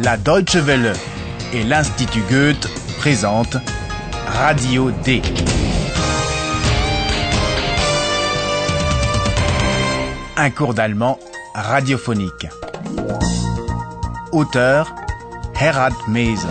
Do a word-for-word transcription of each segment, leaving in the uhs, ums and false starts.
La Deutsche Welle et l'Institut Goethe présentent Radio D. Un cours d'allemand radiophonique. Auteur Herrad Meese.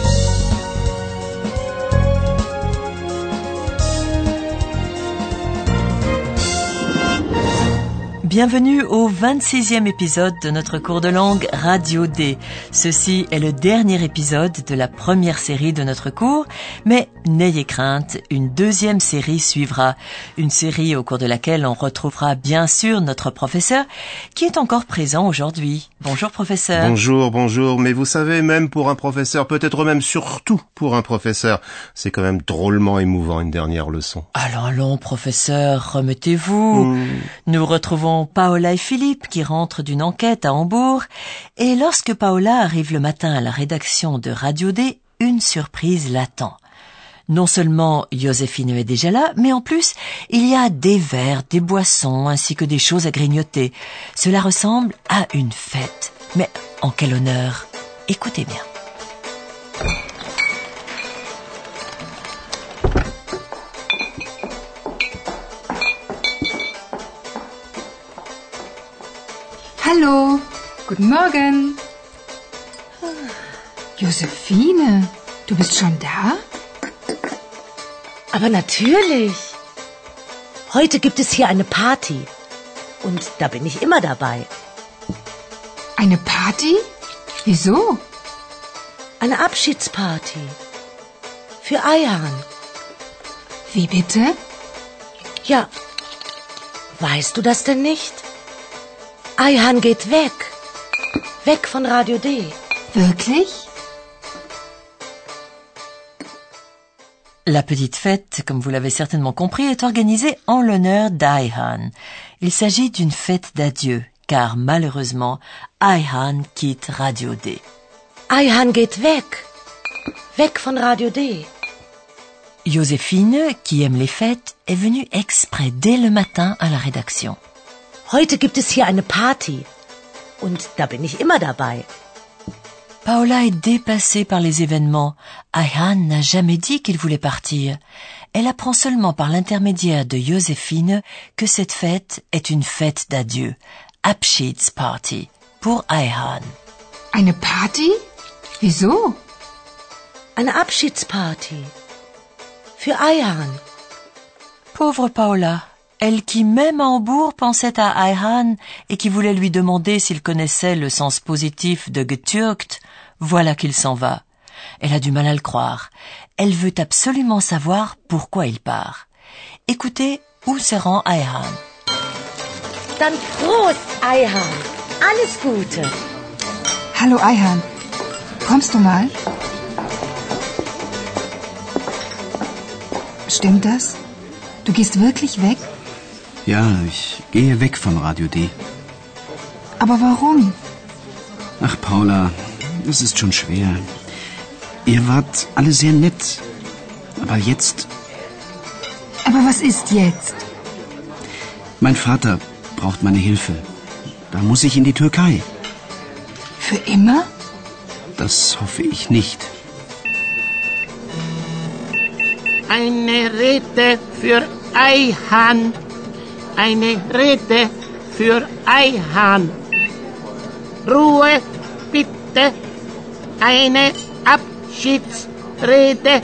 Bienvenue au vingt-sixième épisode de notre cours de langue Radio D. Ceci est le dernier épisode de la première série de notre cours, mais n'ayez crainte, une deuxième série suivra. Une série au cours de laquelle on retrouvera bien sûr notre professeur qui est encore présent aujourd'hui. Bonjour professeur. Bonjour, bonjour, mais vous savez, même pour un professeur, peut-être même surtout pour un professeur, c'est quand même drôlement émouvant une dernière leçon. Allons, allons professeur, remettez-vous. Mmh. Nous retrouvons Paola et Philippe qui rentrent d'une enquête à Hambourg, et lorsque Paola arrive le matin à la rédaction de Radio D, une surprise l'attend. Non seulement Joséphine est déjà là, mais en plus, il y a des verres, des boissons, ainsi que des choses à grignoter. Cela ressemble à une fête. Mais en quel honneur! Écoutez bien. Hallo, guten Morgen. Joséphine, du bist schon da? Aber natürlich. Heute gibt es hier eine Party. Und da bin ich immer dabei. Eine Party? Wieso? Eine Abschiedsparty. Für Ayhan. Wie bitte? Ja. Weißt du das denn nicht? Ayhan geht weg. Weg von Radio D. Wirklich? La petite fête, comme vous l'avez certainement compris, est organisée en l'honneur d'Ayhan. Il s'agit d'une fête d'adieu, car malheureusement, Ayhan quitte Radio D. Ayhan geht weg. Weg von Radio D. Joséphine, qui aime les fêtes, est venue exprès dès le matin à la rédaction. Heute gibt es hier eine Party. Und da bin ich immer dabei. Paola est dépassée par les événements. Ayhan n'a jamais dit qu'il voulait partir. Elle apprend seulement par l'intermédiaire de Joséphine que cette fête est une fête d'adieu. Abschiedsparty pour Ayhan. Eine Party? Wieso? Eine Abschiedsparty. Für Ayhan. Pauvre Paola. Elle qui, même à Hambourg, pensait à Ayhan et qui voulait lui demander s'il connaissait le sens positif de getürkt, voilà qu'il s'en va. Elle a du mal à le croire. Elle veut absolument savoir pourquoi il part. Écoutez où se rend Ayhan. Dann Prost, Ayhan. Alles Gute. Hallo Ayhan. Kommst du mal? Stimmt das? Du gehst wirklich weg? Ja, ich gehe weg von Radio D. Aber warum? Ach, Paula, es ist schon schwer. Ihr wart alle sehr nett. Aber jetzt... Aber was ist jetzt? Mein Vater braucht meine Hilfe. Da muss ich in die Türkei. Für immer? Das hoffe ich nicht. Eine Rede für Ayhan. Eine Rede für Ayhan. Ruhe, bitte. Eine Abschiedsrede.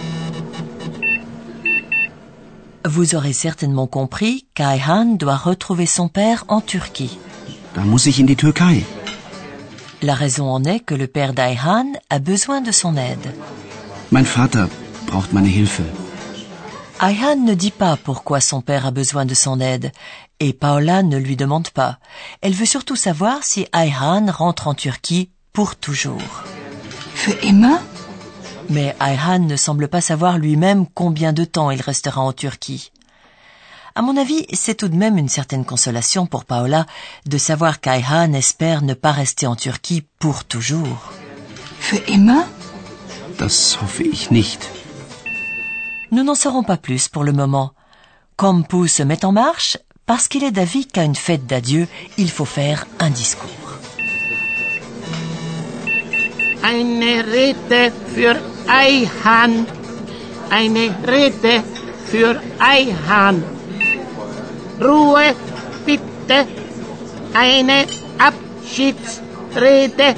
Vous aurez certainement compris qu'Ayhan doit retrouver son père en Turquie. Da muss ich in die Türkei. La raison en est que le père d'Ayhan a besoin de son aide. Mein Vater braucht meine Hilfe. Ayhan ne dit pas pourquoi son père a besoin de son aide, et Paola ne lui demande pas. Elle veut surtout savoir si Ayhan rentre en Turquie pour toujours. Für immer? Mais Ayhan ne semble pas savoir lui-même combien de temps il restera en Turquie. À mon avis, c'est tout de même une certaine consolation pour Paola de savoir qu'Ayhan espère ne pas rester en Turquie pour toujours. Für immer? Das hoffe ich nicht. Nous n'en saurons pas plus pour le moment. Comme Pou se met en marche, parce qu'il est d'avis qu'à une fête d'adieu, il faut faire un discours. Eine Rede für Eihahn. Eine Rede für Eihahn. Ruhe, bitte. Eine Abschiedsrede.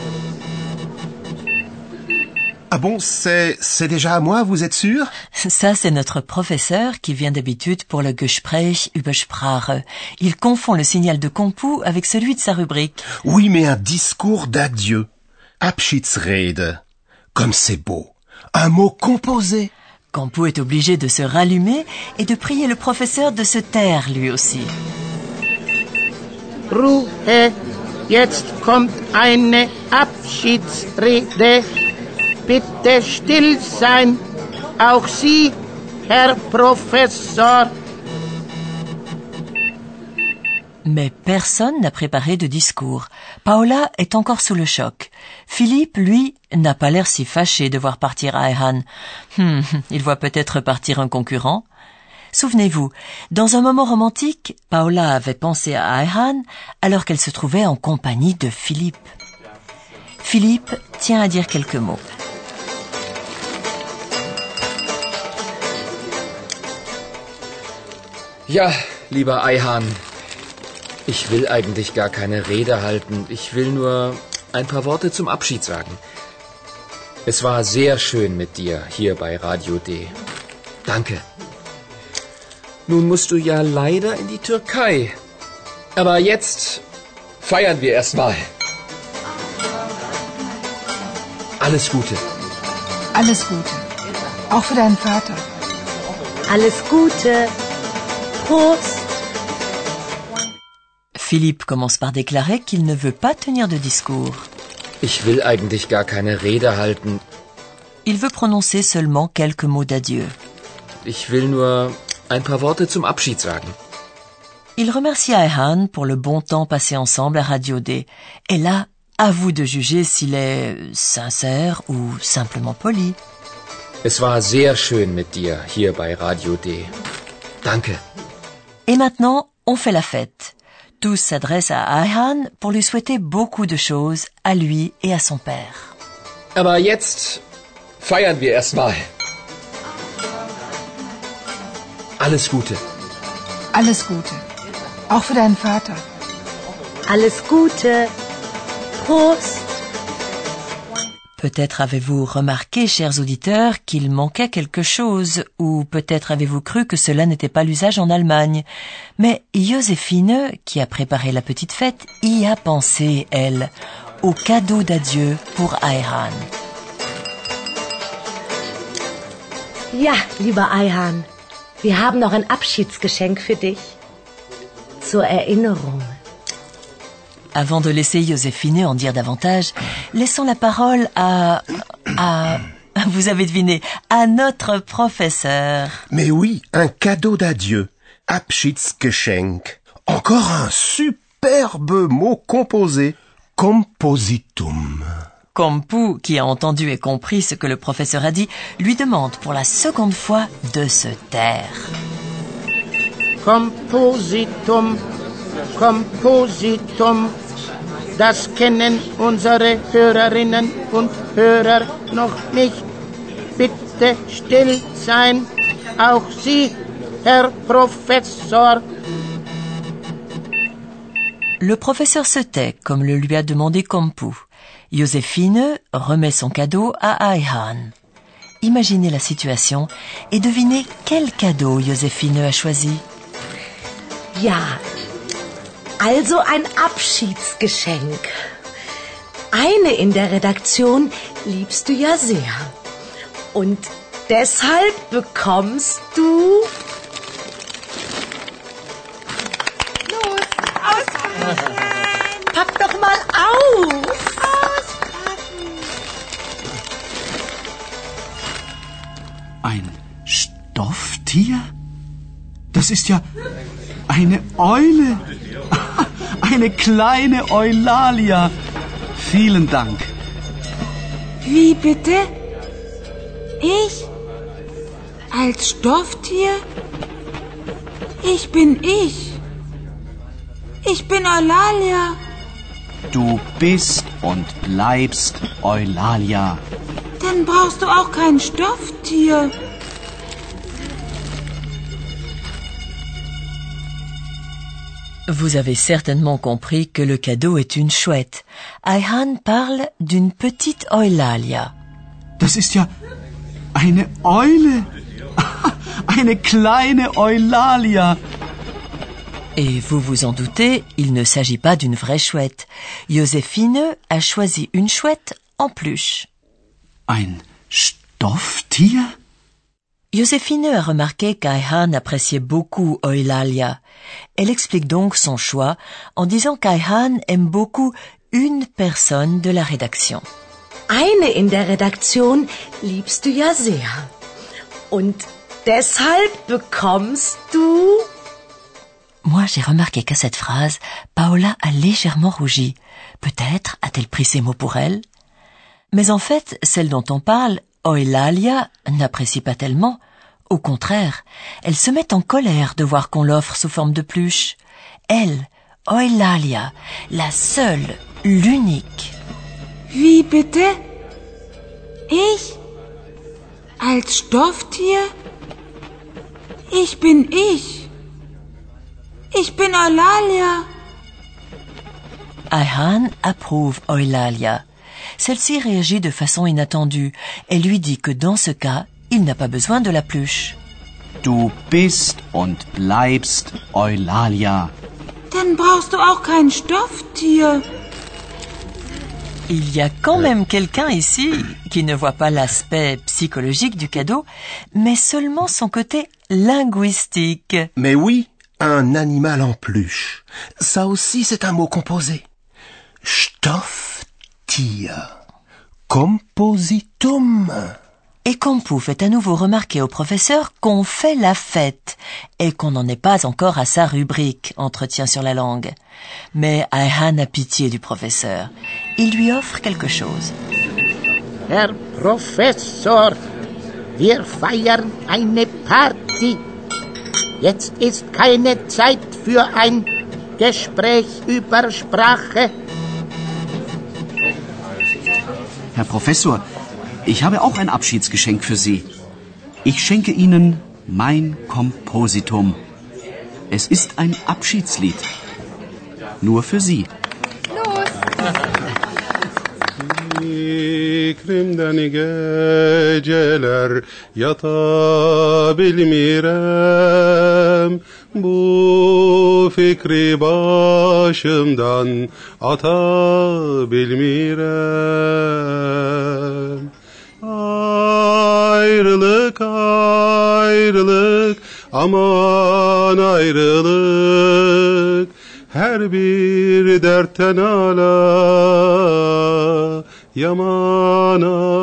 Ah bon, c'est, c'est déjà à moi, vous êtes sûr? Ça, c'est notre professeur qui vient d'habitude pour le Gespräch über Sprache. Il confond le signal de Compu avec celui de sa rubrique. Oui, mais un discours d'adieu. Abschiedsrede. Comme c'est beau. Un mot composé. Compu est obligé de se rallumer et de prier le professeur de se taire lui aussi. Ruhe, jetzt kommt eine Abschiedsrede. Bitte still sein, auch Sie, Herr Professor. Mais personne n'a préparé de discours. Paola est encore sous le choc. Philippe, lui, n'a pas l'air si fâché de voir partir Ayhan. Hmm, il voit peut-être partir un concurrent. Souvenez-vous, dans un moment romantique, Paola avait pensé à Ayhan alors qu'elle se trouvait en compagnie de Philippe. Philippe tient à dire quelques mots. Ja, lieber Ayhan, ich will eigentlich gar keine Rede halten. Ich will nur ein paar Worte zum Abschied sagen. Es war sehr schön mit dir hier bei Radio D. Danke. Nun musst du ja leider in die Türkei. Aber jetzt feiern wir erstmal. Alles Gute. Alles Gute. Auch für deinen Vater. Alles Gute. Prost. Philippe commence par déclarer qu'il ne veut pas tenir de discours. Ich will eigentlich gar keine Rede halten. Il veut prononcer seulement quelques mots d'adieu. Ich will nur ein paar Worte zum Abschied sagen. Il remercie Ayhan pour le bon temps passé ensemble à Radio D. Et là, à vous de juger s'il est sincère ou simplement poli. Es war sehr schön mit dir hier bei Radio D. Danke. Et maintenant, on fait la fête. Tous s'adressent à Ayhan pour lui souhaiter beaucoup de choses à lui et à son père. Aber jetzt feiern wir erstmal. Alles Gute. Alles Gute. Auch für deinen Vater. Alles Gute. Prost. Peut-être avez-vous remarqué, chers auditeurs, qu'il manquait quelque chose, ou peut-être avez-vous cru que cela n'était pas l'usage en Allemagne. Mais Joséphine, qui a préparé la petite fête, y a pensé, elle, au cadeau d'adieu pour Ayhan. Ja, lieber Ayhan, wir haben noch ein Abschiedsgeschenk für dich. Zur Erinnerung. Avant de laisser Joséphine en dire davantage, laissons la parole à... à... vous avez deviné, à notre professeur. Mais oui, un cadeau d'adieu. Abschiedsgeschenk. Encore un superbe mot composé. Compositum. Compu, qui a entendu et compris ce que le professeur a dit, lui demande pour la seconde fois de se taire. Compositum, Compositum, das kennen unsere Hörerinnen und Hörer noch nicht. Bitte still sein, auch Sie, Herr Professor. Le professeur se tait, comme le lui a demandé Compu. Joséphine remet son cadeau à Ayhan. Imaginez la situation et devinez quel cadeau Joséphine a choisi. Ja, also ein Abschiedsgeschenk. Eine in der Redaktion liebst du ja sehr. Und deshalb bekommst du... Los, auspacken! Pack doch mal auf! Auspacken! Ein Stofftier? Das ist ja eine Eule. Eine kleine Eulalia. Vielen Dank. Wie bitte? Ich? Als Stofftier? Ich bin ich. Ich bin Eulalia. Du bist und bleibst Eulalia. Dann brauchst du auch kein Stofftier. Vous avez certainement compris que le cadeau est une chouette. Ayhan parle d'une petite Eulalia. Das ist ja eine Eule. Eine kleine Eulalia. Et vous vous en doutez, il ne s'agit pas d'une vraie chouette. Joséphine a choisi une chouette en peluche. Ein Stofftier? Joséphine a remarqué qu'Ayhan appréciait beaucoup Eulalia. Elle explique donc son choix en disant qu'Ayhan aime beaucoup une personne de la rédaction. Eine in der Redaktion liebst du ja sehr. Und deshalb bekommst du... Moi, j'ai remarqué qu'à cette phrase, Paola a légèrement rougi. Peut-être a-t-elle pris ces mots pour elle? Mais en fait, celle dont on parle, Eulalia, n'apprécie pas tellement. Au contraire, elle se met en colère de voir qu'on l'offre sous forme de peluche. Elle, Eulalia, la seule, l'unique. Wie bitte? Ich? Als Stofftier? Ich bin ich. Ich bin Eulalia. Ayhan approuve Eulalia. Celle-ci réagit de façon inattendue. Elle lui dit que dans ce cas, il n'a pas besoin de la peluche. Du bist und bleibst Eulalia. Dann brauchst du auch kein Stofftier. Il y a quand même quelqu'un ici qui ne voit pas l'aspect psychologique du cadeau, mais seulement son côté linguistique. Mais oui, un animal en peluche. Ça aussi, c'est un mot composé. Stofftier. Compositum. Et Campou fait à nouveau remarquer au professeur qu'on fait la fête et qu'on n'en est pas encore à sa rubrique Entretien sur la langue. Mais Ayhan a pitié du professeur. Il lui offre quelque chose. Herr Professor, wir feiern eine Party. Jetzt ist keine Zeit für ein Gespräch über Sprache. Herr Professor, ich habe auch ein Abschiedsgeschenk für Sie. Ich schenke Ihnen mein Kompositum. Es ist ein Abschiedslied. Nur für Sie. Fikrimden geceler yatabilmirem. Bu fikri başımdan atabilmirem. Ayrılık, ayrılık, aman ayrılık. Her bir dertten ala, yaman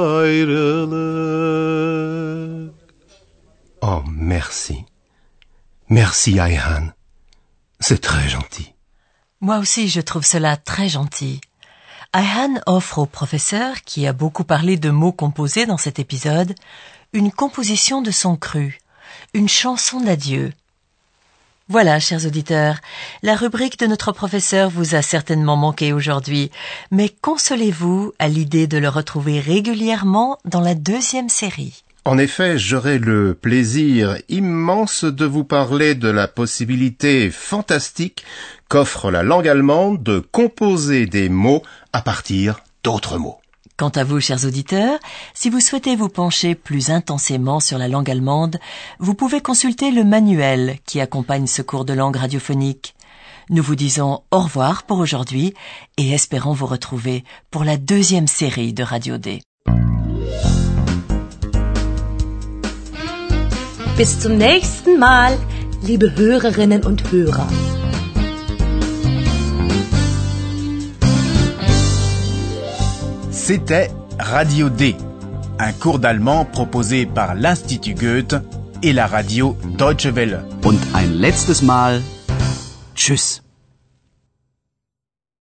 ayrılık. Oh, merci. Merci, Ayhan. C'est très gentil. Moi aussi, je trouve cela très gentil. Ayhan offre au professeur, qui a beaucoup parlé de mots composés dans cet épisode, une composition de son cru, une chanson d'adieu. Voilà, chers auditeurs, la rubrique de notre professeur vous a certainement manqué aujourd'hui, mais consolez-vous à l'idée de le retrouver régulièrement dans la deuxième série. En effet, j'aurai le plaisir immense de vous parler de la possibilité fantastique qu'offre la langue allemande de composer des mots à partir d'autres mots. Quant à vous, chers auditeurs, si vous souhaitez vous pencher plus intensément sur la langue allemande, vous pouvez consulter le manuel qui accompagne ce cours de langue radiophonique. Nous vous disons au revoir pour aujourd'hui et espérons vous retrouver pour la deuxième série de Radio D. Bis zum nächsten Mal, liebe Hörerinnen und Hörer. C'était Radio D, un cours d'allemand proposé par l'Institut Goethe et la radio Deutsche Welle. Und ein letztes Mal, tschüss.